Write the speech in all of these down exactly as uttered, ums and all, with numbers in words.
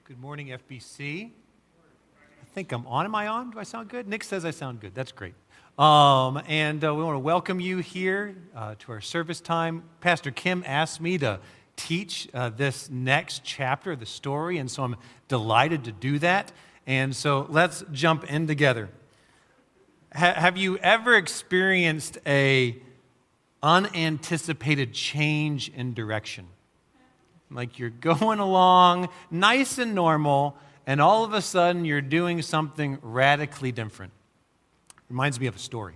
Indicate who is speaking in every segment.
Speaker 1: Good morning, F B C. I think I'm on. Am I on? Do I sound good? Nick says I sound good. That's great. Um, and uh, we want to welcome you here uh, to our service time. Pastor Kim asked me to teach uh, this next chapter of the story, and so I'm delighted to do that. And so let's jump in together. Ha- have you ever experienced a unanticipated change in direction? Like you're going along nice and normal, and all of a sudden you're doing something radically different. Reminds me of a story.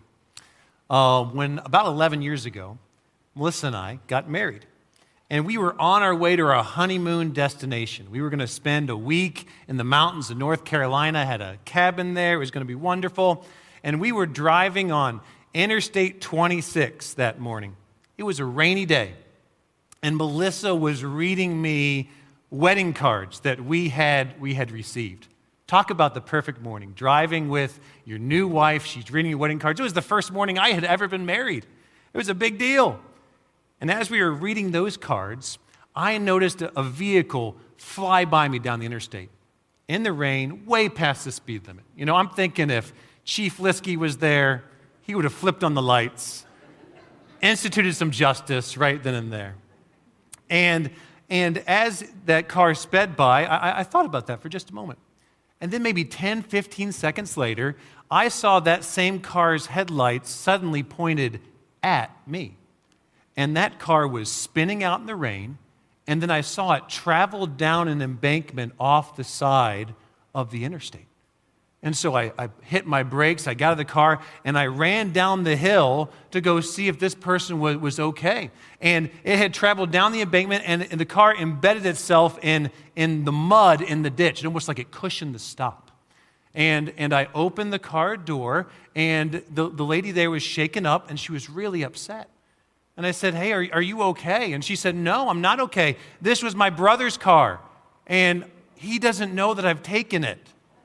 Speaker 1: Uh, when about eleven years ago, Melissa and I got married. And we were on our way to our honeymoon destination. We were going to spend a week in the mountains of North Carolina, had a cabin there. It was going to be wonderful. And we were driving on Interstate twenty-six that morning. It was a rainy day. And Melissa was reading me wedding cards that we had we had received. Talk about the perfect morning. Driving with your new wife, she's reading you wedding cards. It was the first morning I had ever been married. It was a big deal. And as we were reading those cards, I noticed a vehicle fly by me down the interstate in the rain, way past the speed limit. You know, I'm thinking if Chief Liskey was there, he would have flipped on the lights, instituted some justice right then and there. And, and as that car sped by, I, I thought about that for just a moment. And then maybe ten, fifteen seconds later, I saw that same car's headlights suddenly pointed at me. And that car was spinning out in the rain, and then I saw it travel down an embankment off the side of the interstate. And so I, I hit my brakes, I got out of the car, and I ran down the hill to go see if this person was, was okay. And it had traveled down the embankment, and, and the car embedded itself in, in the mud in the ditch, almost like it cushioned the stop. And, and I opened the car door, and the, the lady there was shaken up, and she was really upset. And I said, hey, are, are you okay? And she said, no, I'm not okay. This was my brother's car, and he doesn't know that I've taken it.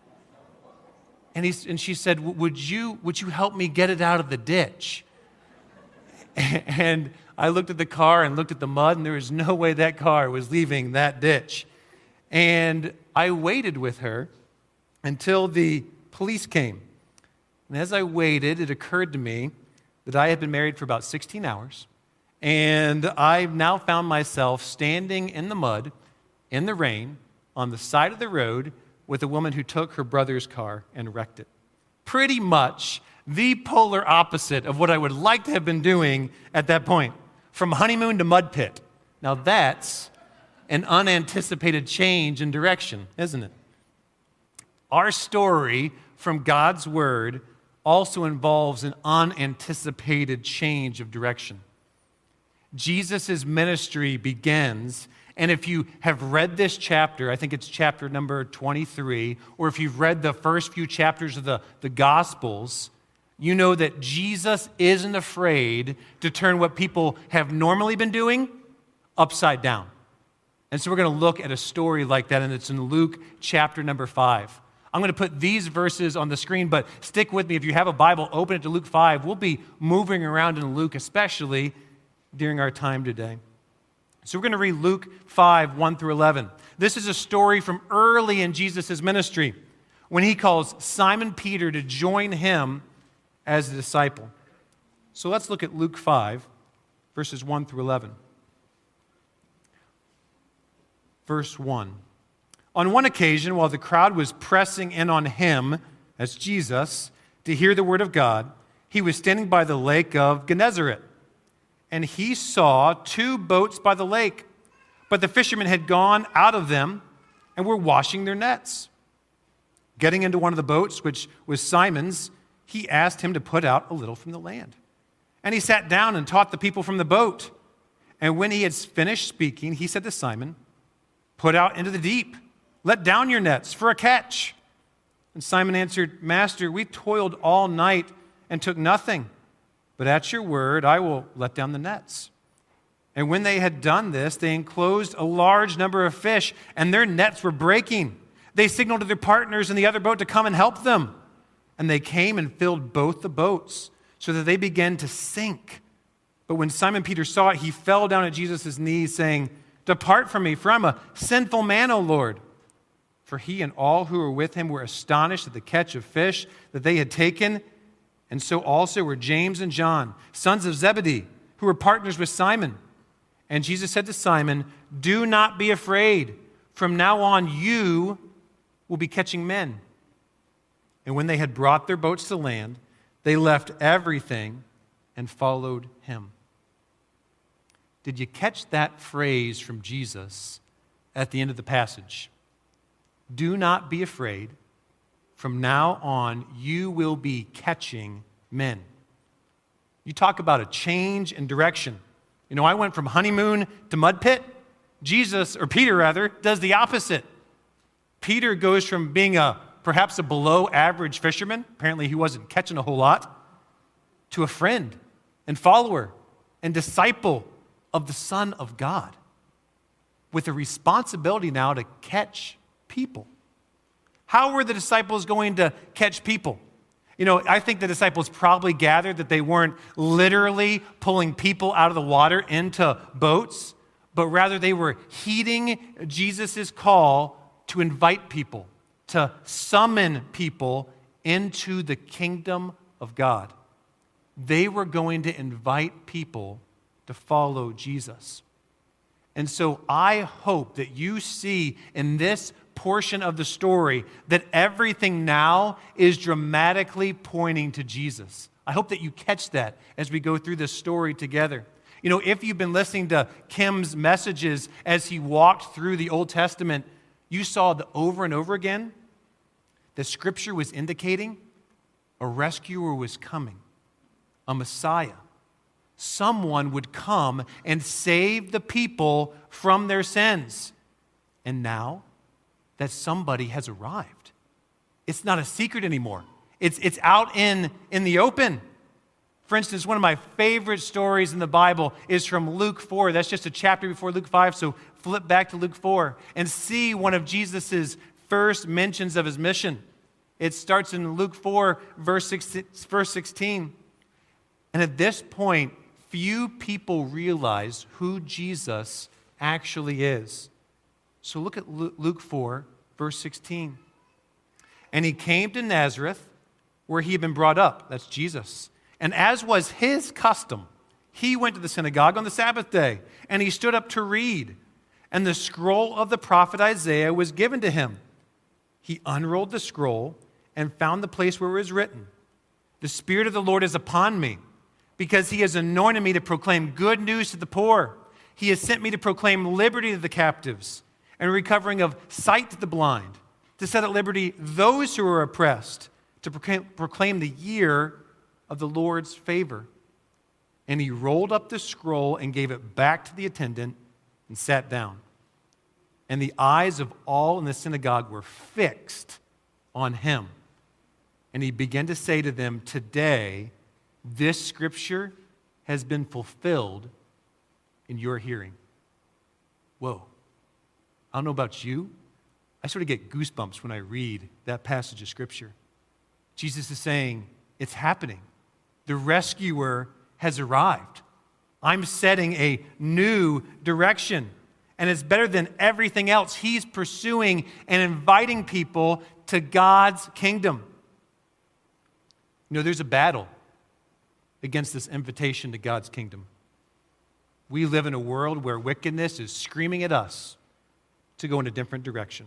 Speaker 1: And, he, and she said, would you, would you help me get it out of the ditch? And I looked at the car and looked at the mud, and there was no way that car was leaving that ditch. And I waited with her until the police came. And as I waited, it occurred to me that I had been married for about sixteen hours, and I now found myself standing in the mud, in the rain, on the side of the road, with a woman who took her brother's car and wrecked it. Pretty much the polar opposite of what I would like to have been doing at that point. From honeymoon to mud pit. Now that's an unanticipated change in direction, isn't it? Our story from God's Word also involves an unanticipated change of direction. Jesus' ministry begins. And if you have read this chapter, I think it's chapter number twenty-three, or if you've read the first few chapters of the, the Gospels, you know that Jesus isn't afraid to turn what people have normally been doing upside down. And so we're going to look at a story like that, and it's in Luke chapter number five. I'm going to put these verses on the screen, but stick with me. If you have a Bible, open it to Luke five. We'll be moving around in Luke, especially during our time today. So we're going to read Luke five, one through eleven. This is a story from early in Jesus' ministry when he calls Simon Peter to join him as a disciple. So let's look at Luke five, verses one through eleven. Verse one. On one occasion, while the crowd was pressing in on him, as Jesus, to hear the word of God, he was standing by the lake of Gennesaret. And he saw two boats by the lake, but the fishermen had gone out of them and were washing their nets. Getting into one of the boats, which was Simon's, he asked him to put out a little from the land. And he sat down and taught the people from the boat. And when he had finished speaking, he said to Simon, put out into the deep, let down your nets for a catch. And Simon answered, Master, we toiled all night and took nothing. But at your word, I will let down the nets. And when they had done this, they enclosed a large number of fish, and their nets were breaking. They signaled to their partners in the other boat to come and help them. And they came and filled both the boats, so that they began to sink. But when Simon Peter saw it, he fell down at Jesus' knees, saying, Depart from me, for I'm a sinful man, O Lord. For he and all who were with him were astonished at the catch of fish that they had taken, and so also were James and John, sons of Zebedee, who were partners with Simon. And Jesus said to Simon, "Do not be afraid. From now on you will be catching men." And when they had brought their boats to land, they left everything and followed him. Did you catch that phrase from Jesus at the end of the passage? Do not be afraid. From now on, you will be catching men. You talk about a change in direction. You know, I went from honeymoon to mud pit. Jesus, or Peter rather, does the opposite. Peter goes from being a perhaps a below average fisherman, apparently he wasn't catching a whole lot, to a friend and follower and disciple of the Son of God, with a responsibility now to catch people. How were the disciples going to catch people? You know, I think the disciples probably gathered that they weren't literally pulling people out of the water into boats, but rather they were heeding Jesus' call to invite people, to summon people into the kingdom of God. They were going to invite people to follow Jesus. And so I hope that you see in this portion of the story that everything now is dramatically pointing to Jesus. I hope that you catch that as we go through this story together. You know, if you've been listening to Kim's messages as he walked through the Old Testament, you saw that over and over again, the Scripture was indicating a rescuer was coming, a Messiah. Someone would come and save the people from their sins. And now that somebody has arrived, it's not a secret anymore. It's, it's out in, in the open. For instance, one of my favorite stories in the Bible is from Luke four. That's just a chapter before Luke five, so flip back to Luke four and see one of Jesus' first mentions of his mission. It starts in Luke four, verse sixteen. And at this point, few people realize who Jesus actually is. So look at Luke four, verse sixteen. And he came to Nazareth, where he had been brought up. That's Jesus. And as was his custom, he went to the synagogue on the Sabbath day, and he stood up to read. And the scroll of the prophet Isaiah was given to him. He unrolled the scroll and found the place where it was written, "The Spirit of the Lord is upon me, because he has anointed me to proclaim good news to the poor. He has sent me to proclaim liberty to the captives and recovering of sight to the blind, to set at liberty those who are oppressed, to proclaim, proclaim the year of the Lord's favor." And he rolled up the scroll and gave it back to the attendant and sat down. And the eyes of all in the synagogue were fixed on him. And he began to say to them, "Today, this scripture has been fulfilled in your hearing." Whoa. I don't know about you. I sort of get goosebumps when I read that passage of scripture. Jesus is saying, it's happening. The rescuer has arrived. I'm setting a new direction. And it's better than everything else. He's pursuing and inviting people to God's kingdom. You know, there's a battle against this invitation to God's kingdom. We live in a world where wickedness is screaming at us to go in a different direction.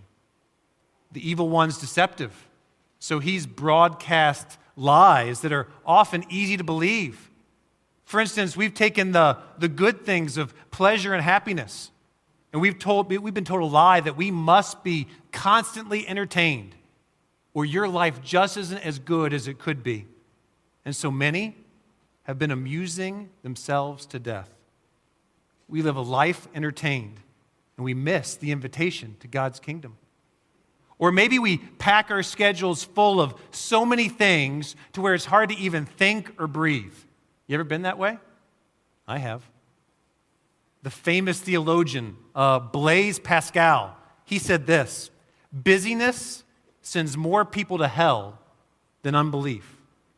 Speaker 1: The evil one's deceptive, so he's broadcast lies that are often easy to believe. For instance, we've taken the, the good things of pleasure and happiness, and we've told we've been told a lie that we must be constantly entertained, or your life just isn't as good as it could be. And so many have been amusing themselves to death. We live a life entertained, and we miss the invitation to God's kingdom. Or maybe we pack our schedules full of so many things to where it's hard to even think or breathe. You ever been that way? I have. The famous theologian, uh, Blaise Pascal, he said this: "Busyness sends more people to hell than unbelief."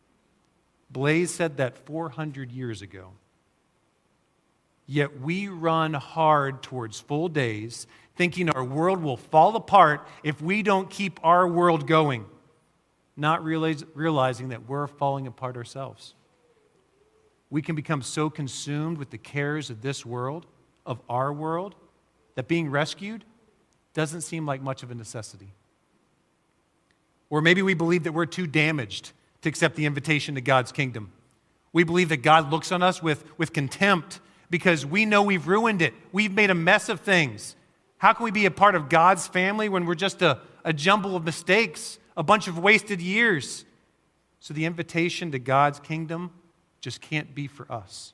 Speaker 1: Blaise said that four hundred years ago. Yet we run hard towards full days, thinking our world will fall apart if we don't keep our world going, not realize, realizing that we're falling apart ourselves. We can become so consumed with the cares of this world, of our world, that being rescued doesn't seem like much of a necessity. Or maybe we believe that we're too damaged to accept the invitation to God's kingdom. We believe that God looks on us with, with contempt because we know we've ruined it. We've made a mess of things. How can we be a part of God's family when we're just a, a jumble of mistakes, a bunch of wasted years? So the invitation to God's kingdom just can't be for us.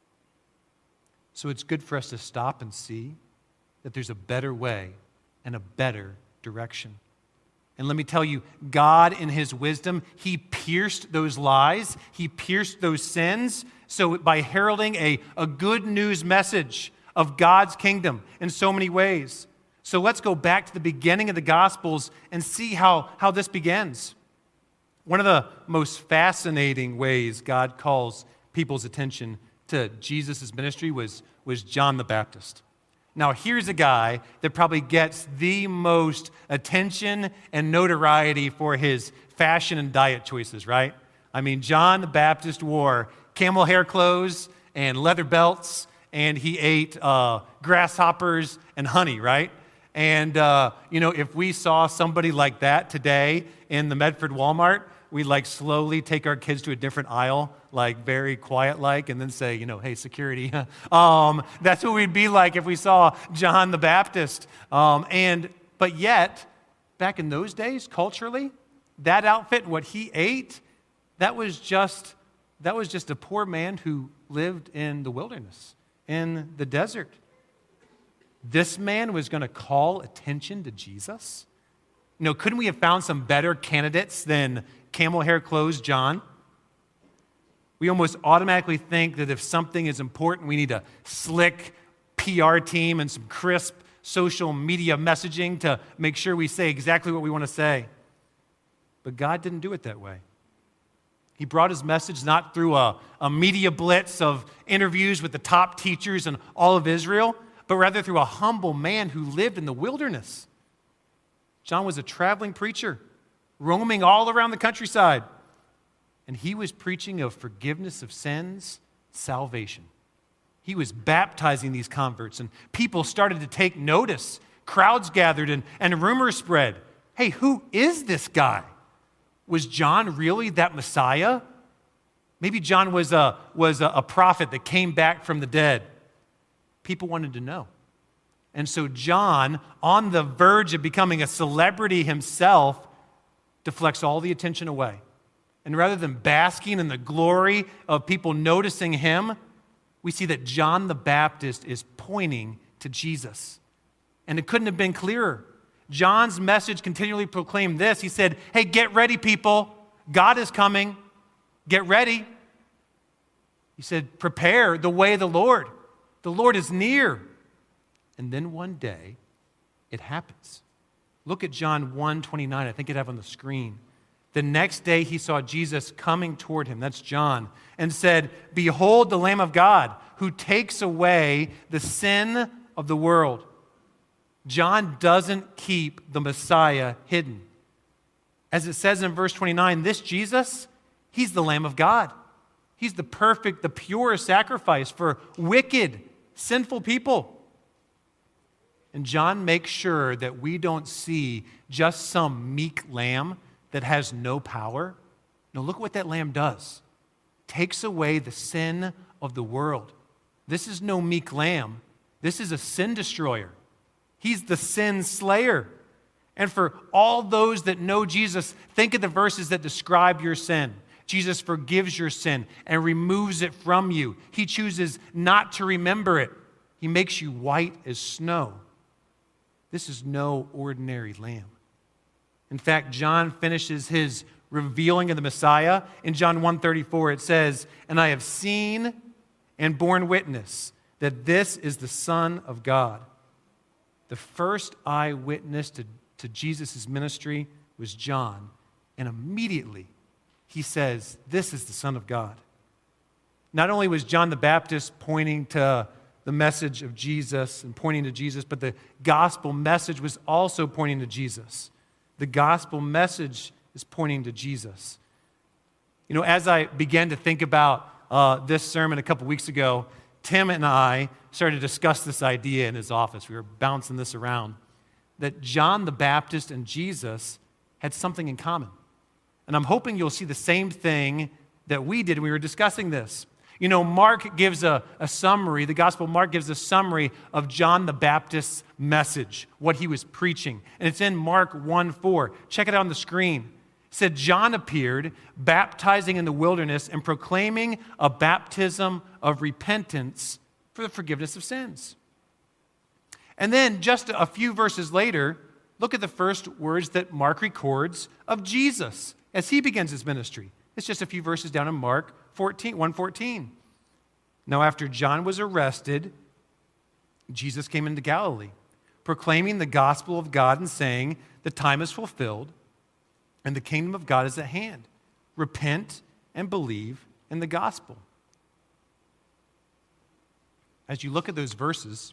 Speaker 1: So it's good for us to stop and see that there's a better way and a better direction. And let me tell you, God in his wisdom, he pierced those lies, he pierced those sins, so by heralding a, a good news message of God's kingdom in so many ways. So let's go back to the beginning of the Gospels and see how, how this begins. One of the most fascinating ways God calls people's attention to Jesus' ministry was, was John the Baptist. Now, here's a guy that probably gets the most attention and notoriety for his fashion and diet choices, right? I mean, John the Baptist wore camel hair clothes and leather belts, and he ate uh, grasshoppers and honey, right? And, uh, you know, if we saw somebody like that today in the Medford Walmart, we'd like slowly take our kids to a different aisle, like very quiet-like, and then say, you know, hey, security. um, that's what we'd be like if we saw John the Baptist. Um, and but yet, back in those days, culturally, that outfit, what he ate, that was just that was just a poor man who lived in the wilderness, in the desert. This man was going to call attention to Jesus? You know, couldn't we have found some better candidates than camel hair clothes John? We almost automatically think that if something is important, we need a slick P R team and some crisp social media messaging to make sure we say exactly what we want to say. But God didn't do it that way. He brought his message not through a, a media blitz of interviews with the top teachers in all of Israel, but rather through a humble man who lived in the wilderness. John was a traveling preacher, roaming all around the countryside. And he was preaching of forgiveness of sins, salvation. He was baptizing these converts, and people started to take notice. Crowds gathered, and, and rumors spread. Hey, who is this guy? Was John really that Messiah? Maybe John was a, was a, a prophet that came back from the dead. People wanted to know. And so John, on the verge of becoming a celebrity himself, deflects all the attention away. And rather than basking in the glory of people noticing him, we see that John the Baptist is pointing to Jesus. And it couldn't have been clearer. John's message continually proclaimed this. He said, hey, get ready, people. God is coming. Get ready. He said, prepare the way of the Lord. The Lord is near. And then one day, it happens. Look at John one twenty-nine. I think it have on the screen. The next day he saw Jesus coming toward him, that's John, and said, behold the Lamb of God who takes away the sin of the world. John doesn't keep the Messiah hidden. As it says in verse twenty-nine, this Jesus, he's the Lamb of God. He's the perfect, the pure sacrifice for wicked, sinful people. And John makes sure that we don't see just some meek lamb that has no power. No, look what that lamb does. Takes away the sin of the world. This is no meek lamb. This is a sin destroyer. He's the sin slayer. And for all those that know Jesus, think of the verses that describe your sin. Jesus forgives your sin and removes it from you. He chooses not to remember it. He makes you white as snow. This is no ordinary lamb. In fact, John finishes his revealing of the Messiah. In John one thirty-four, it says, and I have seen and borne witness that this is the Son of God. The first eyewitness to, to Jesus' ministry was John. And immediately he says, this is the Son of God. Not only was John the Baptist pointing to the message of Jesus and pointing to Jesus, but the gospel message was also pointing to Jesus. The gospel message is pointing to Jesus. You know, as I began to think about uh, this sermon a couple weeks ago, Tim and I started to discuss this idea in his office. We were bouncing this around, that John the Baptist and Jesus had something in common. And I'm hoping you'll see the same thing that we did when we were discussing this. You know, Mark gives a, a summary, the Gospel of Mark gives a summary of John the Baptist's message, what he was preaching. And it's in Mark one four. Check it out on the screen. It said, John appeared, baptizing in the wilderness and proclaiming a baptism of repentance for the forgiveness of sins. And then just a few verses later, look at the first words that Mark records of Jesus as he begins his ministry. It's just a few verses down in Mark fourteen, one fourteen. Now after John was arrested, Jesus came into Galilee, proclaiming the gospel of God and saying, the time is fulfilled and the kingdom of God is at hand. Repent and believe in the gospel. As you look at those verses,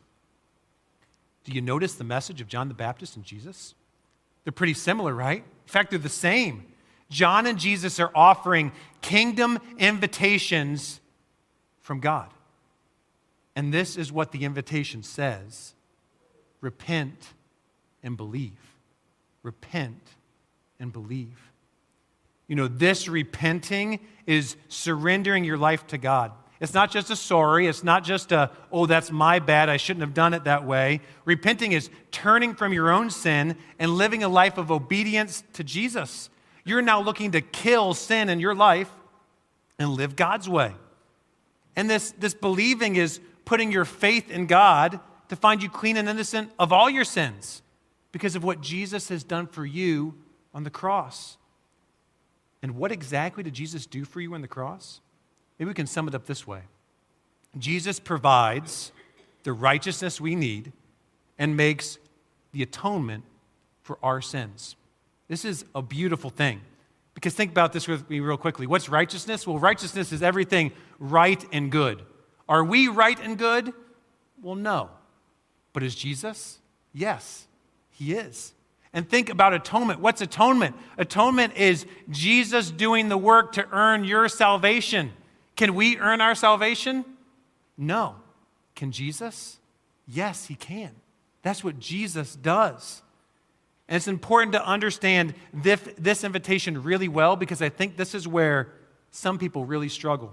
Speaker 1: do you notice the message of John the Baptist and Jesus? They're pretty similar, right? In fact, they're the same. John and Jesus are offering kingdom invitations from God. And this is what the invitation says. Repent and believe. Repent and believe. You know, this repenting is surrendering your life to God. It's not just a sorry. It's not just a, oh, that's my bad. I shouldn't have done it that way. Repenting is turning from your own sin and living a life of obedience to Jesus. You're now looking to kill sin in your life and live God's way. And this, this believing is putting your faith in God to find you clean and innocent of all your sins because of what Jesus has done for you on the cross. And what exactly did Jesus do for you on the cross? Maybe we can sum it up this way. Jesus provides the righteousness we need and makes the atonement for our sins. This is a beautiful thing. Because think about this with me real quickly. What's righteousness? Well, righteousness is everything right and good. Are we right and good? Well, no. But is Jesus? Yes, he is. And think about atonement. What's atonement? Atonement is Jesus doing the work to earn your salvation. Can we earn our salvation? No. Can Jesus? Yes, he can. That's what Jesus does. And it's important to understand this, this invitation really well because I think this is where some people really struggle.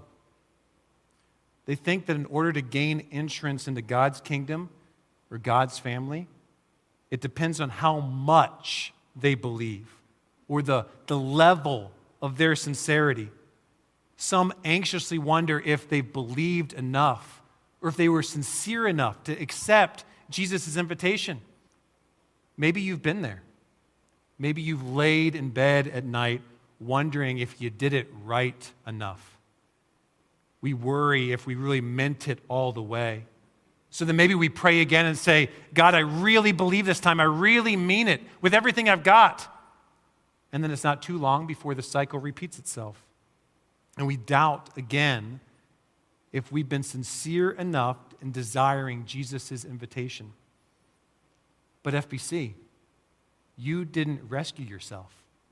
Speaker 1: They think that in order to gain entrance into God's kingdom or God's family, it depends on how much they believe or the, the level of their sincerity. Some anxiously wonder if they've believed enough or if they were sincere enough to accept Jesus' invitation. Maybe you've been there. Maybe you've laid in bed at night wondering if you did it right enough. We worry if we really meant it all the way. So then maybe we pray again and say, God, I really believe this time. I really mean it with everything I've got. And then it's not too long before the cycle repeats itself. And we doubt again if we've been sincere enough in desiring Jesus' invitation. But F B C, you didn't rescue yourself.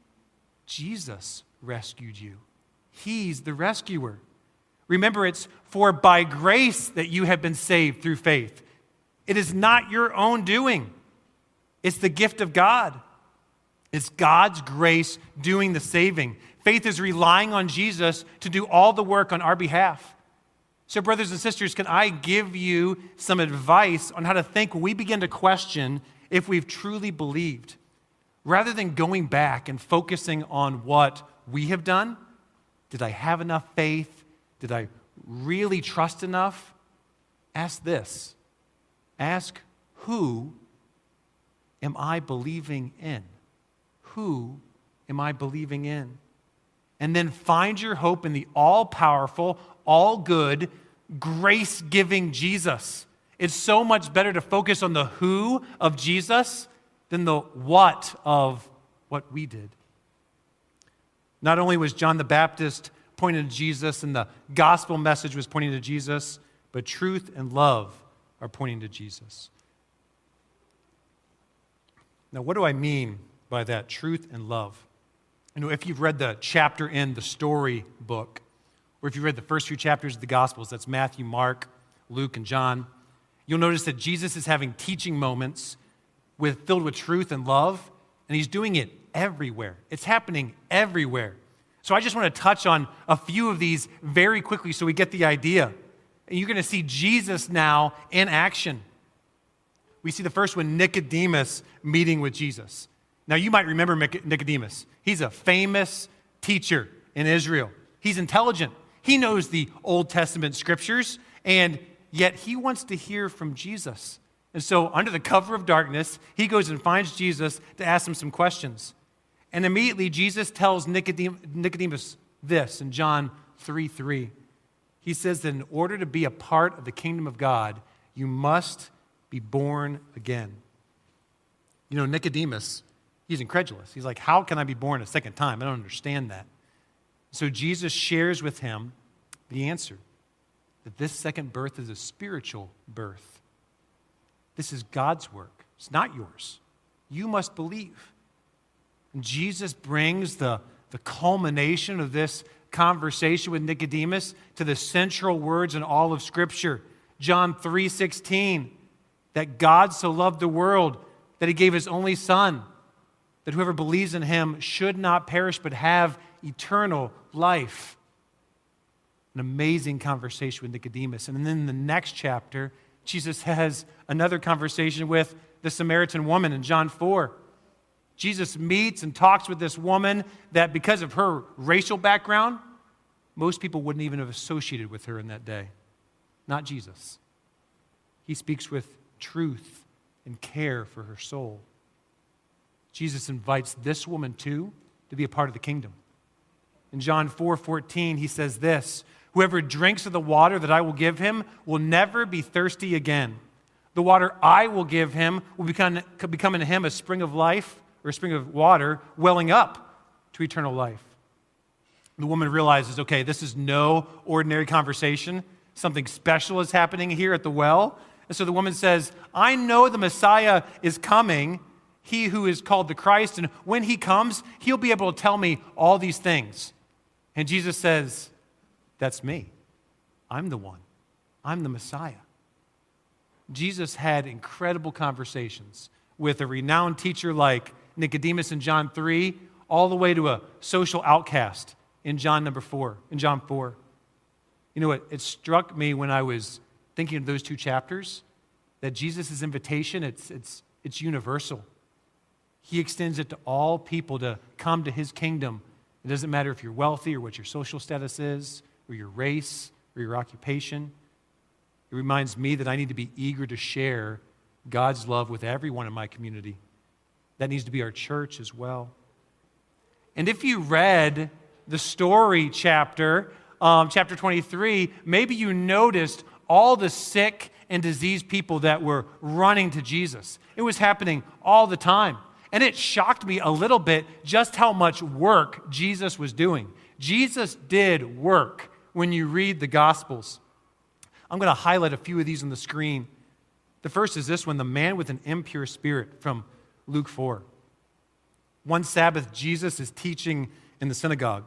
Speaker 1: Jesus rescued you. He's the rescuer. Remember, it's for by grace that you have been saved through faith. It is not your own doing. It's the gift of God. It's God's grace doing the saving. Faith is relying on Jesus to do all the work on our behalf. So, brothers and sisters, can I give you some advice on how to think when we begin to question if we've truly believed? Rather than going back and focusing on what we have done, did I have enough faith? Did I really trust enough? Ask this. Ask, who am I believing in? Who am I believing in? And then find your hope in the all-powerful, all-good, grace-giving Jesus. It's so much better to focus on the who of Jesus than the what of what we did. Not only was John the Baptist pointing to Jesus and the gospel message was pointing to Jesus, but truth and love are pointing to Jesus. Now, what do I mean by that? Truth and love. You know, if you've read the chapter in the story book, or if you've read the first few chapters of the Gospels, that's Matthew, Mark, Luke, and John, you'll notice that Jesus is having teaching moments with, filled with truth and love, and he's doing it everywhere. It's happening everywhere. So I just want to touch on a few of these very quickly so we get the idea. And you're going to see Jesus now in action. We see the first one, Nicodemus meeting with Jesus. Now, you might remember Nicodemus. He's a famous teacher in Israel. He's intelligent. He knows the Old Testament scriptures, and yet he wants to hear from Jesus. And so, under the cover of darkness, he goes and finds Jesus to ask him some questions. And immediately, Jesus tells Nicodemus this in John three three. He says that in order to be a part of the kingdom of God, you must be born again. You know, Nicodemus, he's incredulous. He's like, how can I be born a second time? I don't understand that. So Jesus shares with him the answer, that this second birth is a spiritual birth. This is God's work. It's not yours. You must believe. And Jesus brings the, the culmination of this conversation with Nicodemus to the central words in all of Scripture. John three sixteen, that God so loved the world that he gave his only Son, that whoever believes in him should not perish but have eternal life. An amazing conversation with Nicodemus. And then in the next chapter, Jesus has another conversation with the Samaritan woman in John four. Jesus meets and talks with this woman that because of her racial background, most people wouldn't even have associated with her in that day. Not Jesus. He speaks with truth and care for her soul. Jesus invites this woman too to be a part of the kingdom. In John four fourteen, he says this, whoever drinks of the water that I will give him will never be thirsty again. The water I will give him will become, become in him a spring of life, or a spring of water, welling up to eternal life. The woman realizes, okay, this is no ordinary conversation. Something special is happening here at the well. And so the woman says, I know the Messiah is coming, he who is called the Christ, and when he comes, he'll be able to tell me all these things. And Jesus says, that's me. I'm the one. I'm the Messiah. Jesus had incredible conversations with a renowned teacher like Nicodemus in John three, all the way to a social outcast in John number four, in John four. You know what? It struck me when I was thinking of those two chapters that Jesus' invitation, it's, it's, it's universal. He extends it to all people to come to his kingdom. It doesn't matter if you're wealthy or what your social status is, or your race, or your occupation. It reminds me that I need to be eager to share God's love with everyone in my community. That needs to be our church as well. And if you read the story chapter, um, chapter twenty-three, maybe you noticed all the sick and diseased people that were running to Jesus. It was happening all the time. And it shocked me a little bit just how much work Jesus was doing. Jesus did work when you read the Gospels. I'm going to highlight a few of these on the screen. The first is this one, the man with an impure spirit from Luke four. One Sabbath, Jesus is teaching in the synagogue.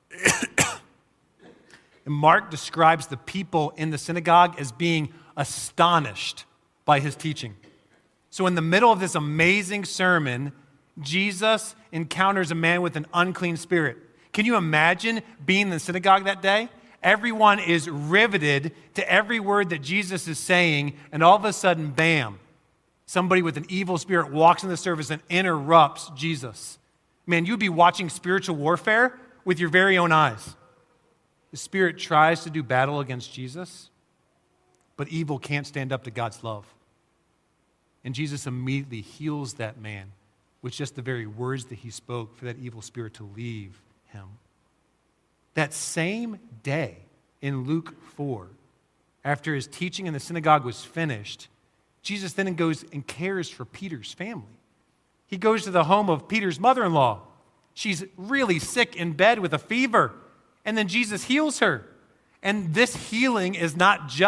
Speaker 1: And Mark describes the people in the synagogue as being astonished by his teaching. So in the middle of this amazing sermon, Jesus encounters a man with an unclean spirit. Can you imagine being in the synagogue that day? Everyone is riveted to every word that Jesus is saying, and all of a sudden, bam, somebody with an evil spirit walks in the service and interrupts Jesus. Man, you'd be watching spiritual warfare with your very own eyes. The spirit tries to do battle against Jesus, but evil can't stand up to God's love. And Jesus immediately heals that man with just the very words that he spoke for that evil spirit to leave him. That same day in Luke four, after his teaching in the synagogue was finished, Jesus then goes and cares for Peter's family. He goes to the home of Peter's mother-in-law. She's really sick in bed with a fever, and then Jesus heals her. And this healing is not just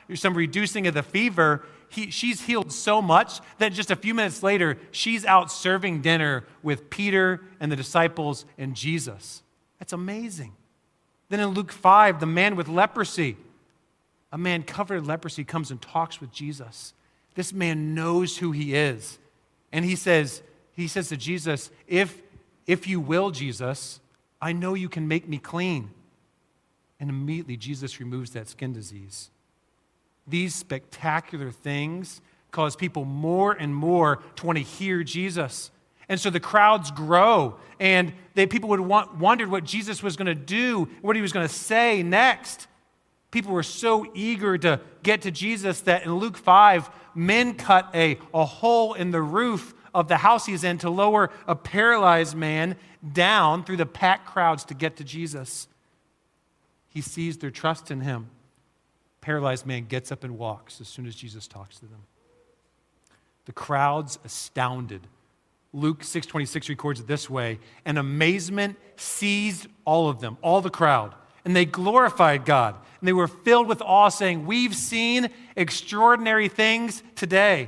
Speaker 1: there's some reducing of the fever. He, she's healed so much that just a few minutes later, she's out serving dinner with Peter and the disciples and Jesus. That's amazing. Then in Luke five, the man with leprosy, a man covered in leprosy comes and talks with Jesus. This man knows who he is. And he says, he says to Jesus, if, if you will, Jesus, I know you can make me clean. And immediately Jesus removes that skin disease. These spectacular things cause people more and more to want to hear Jesus. And so the crowds grow, and they, people would want, wondered what Jesus was going to do, what he was going to say next. People were so eager to get to Jesus that in Luke five, men cut a, a hole in the roof of the house he's in to lower a paralyzed man down through the packed crowds to get to Jesus. He sees their trust in him. Paralyzed man gets up and walks as soon as Jesus talks to them. The crowd's astounded. Luke six twenty-six records it this way, and amazement seized all of them, all the crowd, and they glorified God, and they were filled with awe, saying, we've seen extraordinary things today.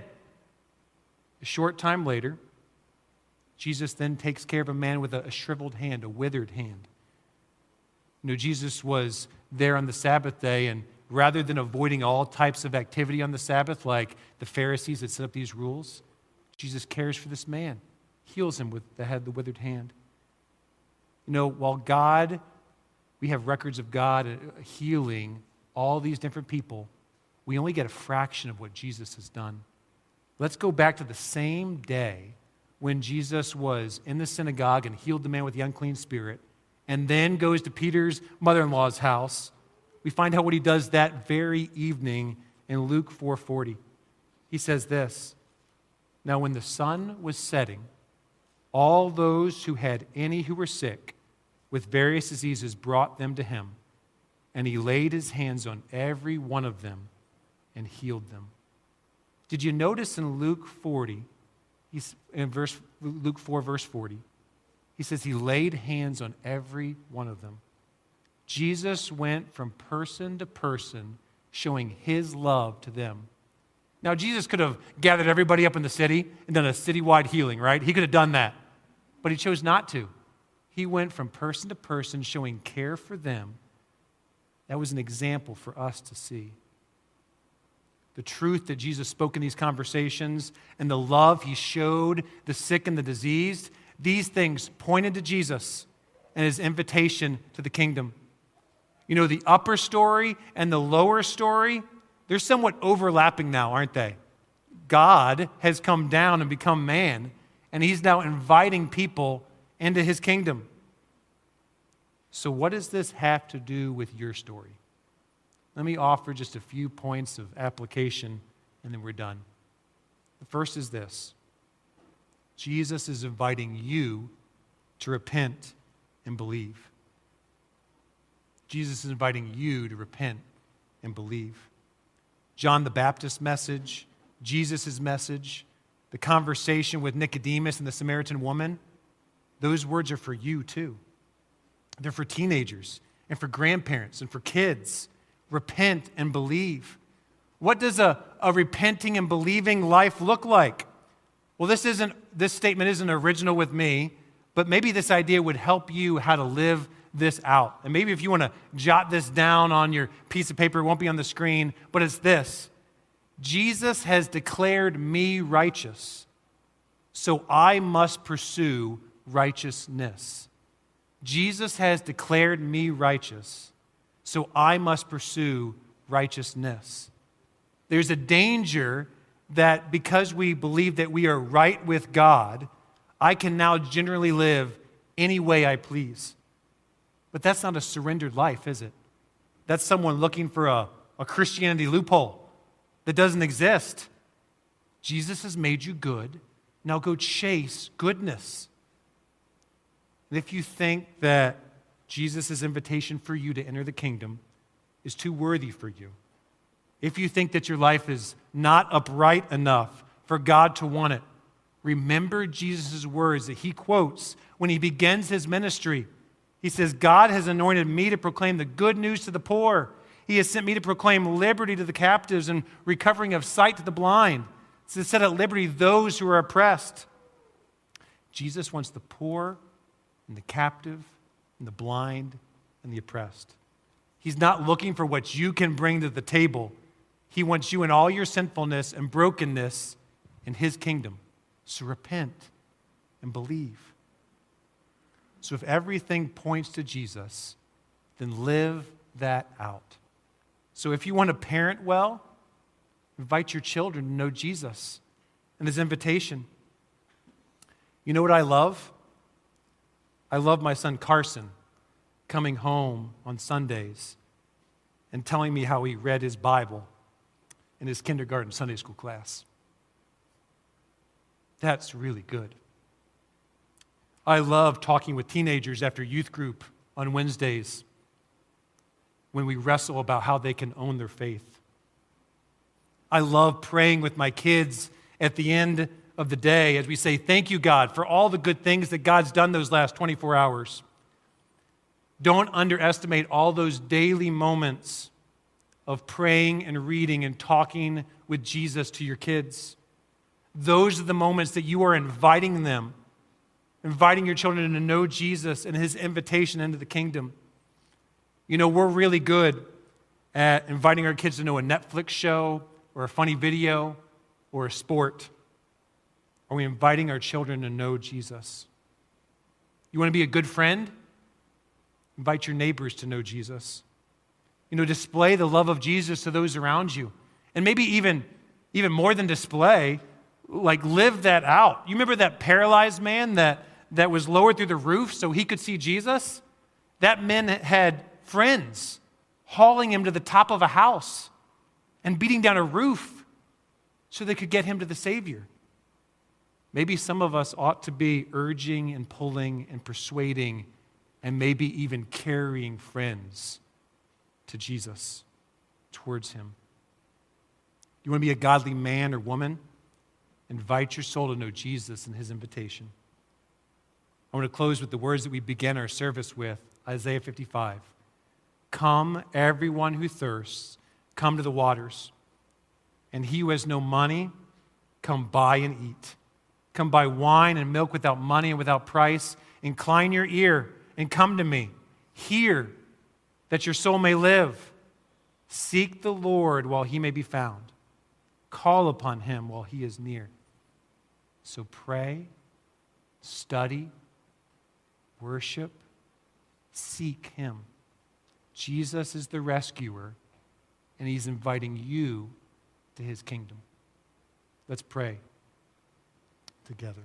Speaker 1: A short time later, Jesus then takes care of a man with a, a shriveled hand, a withered hand. You know, Jesus was there on the Sabbath day, and rather than avoiding all types of activity on the Sabbath, like the Pharisees that set up these rules, Jesus cares for this man, heals him with the head, the withered hand. You know, while God, we have records of God healing all these different people, we only get a fraction of what Jesus has done. Let's go back to the same day when Jesus was in the synagogue and healed the man with the unclean spirit, and then goes to Peter's mother-in-law's house. We find out what he does that very evening in Luke four forty. He says this, now when the sun was setting, all those who had any who were sick with various diseases brought them to him, and he laid his hands on every one of them and healed them. Did you notice in Luke forty, he's in verse Luke four, verse forty, he says he laid hands on every one of them. Jesus went from person to person, showing his love to them. Now, Jesus could have gathered everybody up in the city and done a citywide healing, right? He could have done that, but he chose not to. He went from person to person, showing care for them. That was an example for us to see. The truth that Jesus spoke in these conversations and the love he showed the sick and the diseased, these things pointed to Jesus and his invitation to the kingdom. You know, the upper story and the lower story, they're somewhat overlapping now, aren't they? God has come down and become man, and he's now inviting people into his kingdom. So what does this have to do with your story? Let me offer just a few points of application, and then we're done. The first is this. Jesus is inviting you to repent and believe. Jesus is inviting you to repent and believe. John the Baptist's message, Jesus' message, the conversation with Nicodemus and the Samaritan woman, those words are for you too. They're for teenagers and for grandparents and for kids. Repent and believe. What does a, a repenting and believing life look like? Well, this isn't this statement isn't original with me, but maybe this idea would help you how to live this out. And maybe if you want to jot this down on your piece of paper, it won't be on the screen, but it's this. Jesus has declared me righteous, so I must pursue righteousness. Jesus has declared me righteous, so I must pursue righteousness. There's a danger that because we believe that we are right with God, I can now generally live any way I please. But that's not a surrendered life, is it? That's someone looking for a, a Christianity loophole that doesn't exist. Jesus has made you good. Now go chase goodness. And if you think that Jesus' invitation for you to enter the kingdom is too worthy for you, if you think that your life is not upright enough for God to want it, remember Jesus' words that he quotes when he begins his ministry. He says, God has anointed me to proclaim the good news to the poor. He has sent me to proclaim liberty to the captives and recovering of sight to the blind, to set at liberty those who are oppressed. Jesus wants the poor and the captive and the blind and the oppressed. He's not looking for what you can bring to the table. He wants you in all your sinfulness and brokenness in his kingdom. So repent and believe. So if everything points to Jesus, then live that out. So if you want to parent well, invite your children to know Jesus and his invitation. You know what I love? I love my son Carson coming home on Sundays and telling me how he read his Bible in his kindergarten Sunday school class. That's really good. I love talking with teenagers after youth group on Wednesdays when we wrestle about how they can own their faith. I love praying with my kids at the end of the day as we say, thank you, God, for all the good things that God's done those last twenty-four hours. Don't underestimate all those daily moments of praying and reading and talking with Jesus to your kids. Those are the moments that you are inviting them, inviting your children to know Jesus and his invitation into the kingdom. You know, we're really good at inviting our kids to know a Netflix show or a funny video or a sport. Are we inviting our children to know Jesus? You want to be a good friend? Invite your neighbors to know Jesus. You know, display the love of Jesus to those around you. And maybe even, even more than display, like live that out. You remember that paralyzed man that, that was lowered through the roof so he could see Jesus? That man had friends hauling him to the top of a house and beating down a roof so they could get him to the Savior. Maybe some of us ought to be urging and pulling and persuading and maybe even carrying friends to Jesus, towards him. You want to be a godly man or woman? Invite your soul to know Jesus and his invitation. I want to close with the words that we began our service with, Isaiah fifty-five. Come, everyone who thirsts, come to the waters. And he who has no money, come buy and eat. Come buy wine and milk without money and without price. Incline your ear and come to me. Hear that your soul may live. Seek the Lord while he may be found. Call upon him while he is near. So pray, study, worship, seek him. Jesus is the rescuer, and he's inviting you to his kingdom. Let's pray together.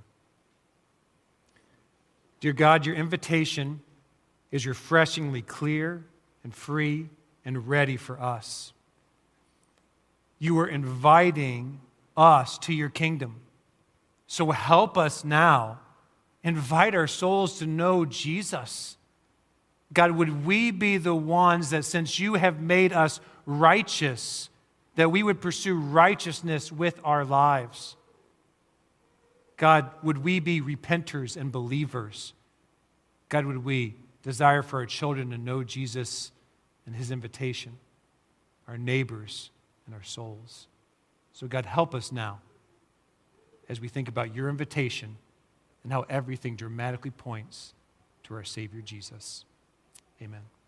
Speaker 1: Dear God, your invitation is refreshingly clear and free and ready for us. You are inviting us to your kingdom. So help us now. Invite our souls to know Jesus. God, would we be the ones that, since you have made us righteous, that we would pursue righteousness with our lives? God, would we be repenters and believers? God, would we desire for our children to know Jesus and his invitation, our neighbors and our souls? So God, help us now as we think about your invitation and how everything dramatically points to our Savior Jesus. Amen.